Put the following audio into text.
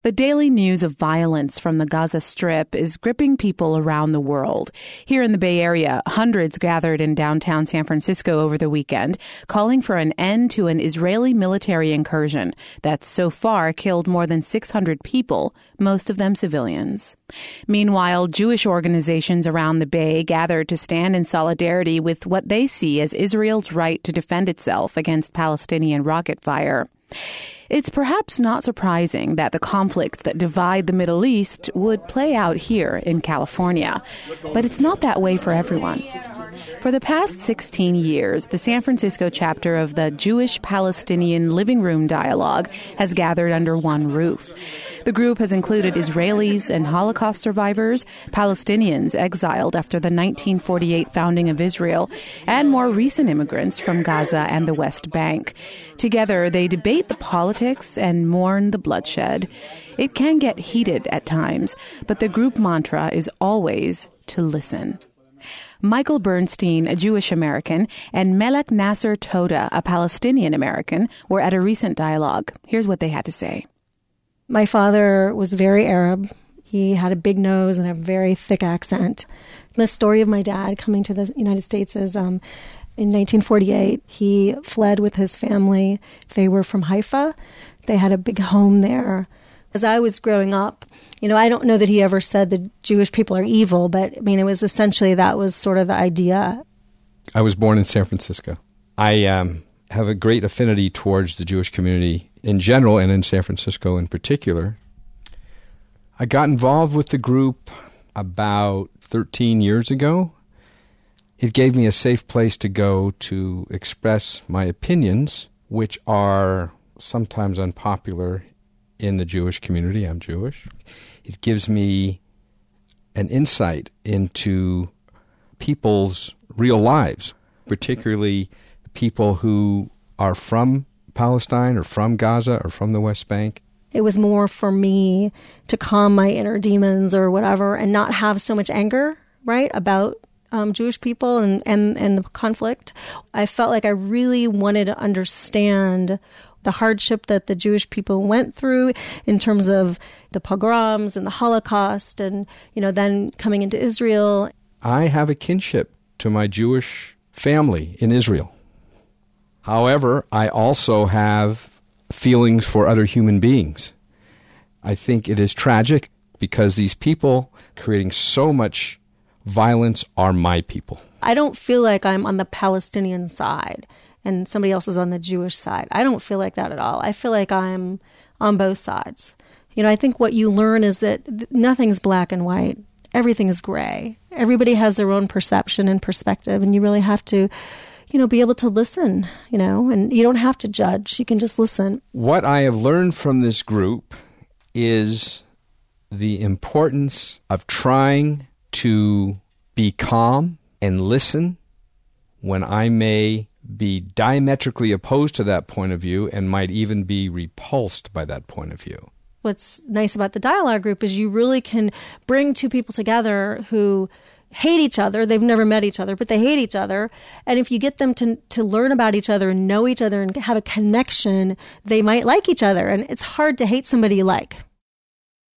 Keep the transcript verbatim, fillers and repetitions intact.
The daily news of violence from the Gaza Strip is gripping people around the world. Here in the Bay Area, hundreds gathered in downtown San Francisco over the weekend, calling for an end to an Israeli military incursion that's so far killed more than six hundred people, most of them civilians. Meanwhile, Jewish organizations around the Bay gathered to stand in solidarity with what they see as Israel's right to defend itself against Palestinian rocket fire. It's perhaps not surprising that the conflicts that divide the Middle East would play out here in California, but it's not that way for everyone. For the past sixteen years, the San Francisco chapter of the Jewish-Palestinian Living Room Dialogue has gathered under one roof. The group has included Israelis and Holocaust survivors, Palestinians exiled after the nineteen forty-eight founding of Israel, and more recent immigrants from Gaza and the West Bank. Together, they debate the politics and mourn the bloodshed. It can get heated at times, but the group mantra is always to listen. Michael Bernstein, a Jewish American, and Melek Nasser Toda, a Palestinian American, were at a recent dialogue. Here's what they had to say. My father was very Arab. He had a big nose and a very thick accent. The story of my dad coming to the United States is um, in nineteen forty-eight, he fled with his family. They were from Haifa. They had a big home there. As I was growing up, you know, I don't know that he ever said the Jewish people are evil, but I mean, it was essentially that was sort of the idea. I was born in San Francisco. I um, have a great affinity towards the Jewish community in general and in San Francisco in particular. I got involved with the group about thirteen years ago. It gave me a safe place to go to express my opinions, which are sometimes unpopular in the Jewish community. I'm Jewish. It gives me an insight into people's real lives, particularly people who are from Palestine or from Gaza or from the West Bank. It was more for me to calm my inner demons or whatever and not have so much anger, right, about um, Jewish people and, and, and the conflict. I felt like I really wanted to understand the hardship that the Jewish people went through in terms of the pogroms and the Holocaust and, you know, then coming into Israel. I have a kinship to my Jewish family in Israel. However, I also have feelings for other human beings. I think it is tragic because these people creating so much violence are my people. I don't feel like I'm on the Palestinian side and somebody else is on the Jewish side. I don't feel like that at all. I feel like I'm on both sides. You know, I think what you learn is that nothing's black and white. Everything is gray. Everybody has their own perception and perspective, and you really have to, you know, be able to listen, you know, and you don't have to judge. You can just listen. What I have learned from this group is the importance of trying to be calm and listen when I may be diametrically opposed to that point of view and might even be repulsed by that point of view. What's nice about the dialogue group is you really can bring two people together who hate each other. They've never met each other, but they hate each other. And if you get them to to learn about each other and know each other and have a connection, they might like each other. And it's hard to hate somebody you like.